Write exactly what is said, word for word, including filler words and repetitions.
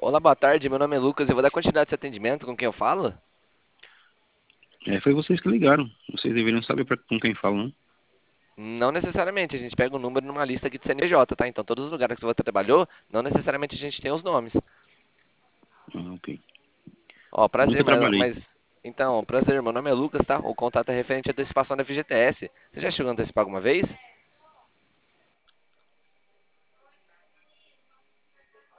Olá, boa tarde. Meu nome é Lucas. Eu vou dar continuidade a esse atendimento com quem eu falo? É, foi vocês que ligaram. Vocês deveriam saber pra, com quem falam, não? Não necessariamente. A gente pega o número numa lista aqui de C N P J, tá? Então, todos os lugares que você trabalhou, não necessariamente a gente tem os nomes. Ah, ok. Ó, prazer, Nunca mas, trabalhei. mas- Então, prazer. Meu nome é Lucas, tá? O contato é referente à antecipação da F G T S. Você já chegou a antecipar alguma vez?